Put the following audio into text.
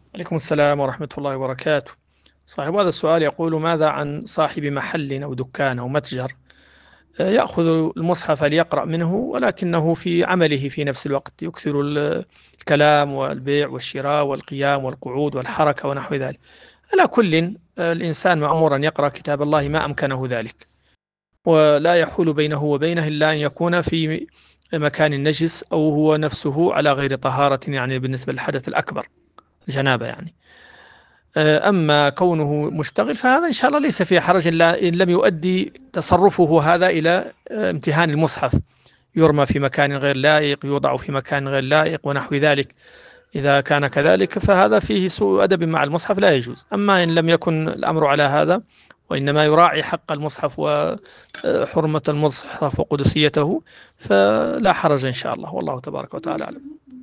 عليكم السلام ورحمة الله وبركاته. صاحب هذا السؤال يقول: ماذا عن صاحب محل أو دكان أو متجر يأخذ المصحف ليقرأ منه، ولكنه في عمله في نفس الوقت يكثر الكلام والبيع والشراء والقيام والقعود والحركة ونحو ذلك. على كل، الإنسان مأمور أن يقرأ كتاب الله ما أمكنه ذلك، ولا يحول بينه وبينه إلا أن يكون في مكان نجس أو هو نفسه على غير طهارة، يعني بالنسبة للحدث الأكبر، الجنابة يعني. أما كونه مشتغل فهذا إن شاء الله ليس فيه حرج، إلا إن لم يؤدي تصرفه هذا إلى امتهان المصحف، يرمى في مكان غير لائق، يوضع في مكان غير لائق ونحو ذلك. إذا كان كذلك فهذا فيه سوء أدب مع المصحف، لا يجوز. أما إن لم يكن الأمر على هذا، وإنما يراعي حق المصحف وحرمة المصحف وقدسيته، فلا حرج إن شاء الله، والله تبارك وتعالى أعلم.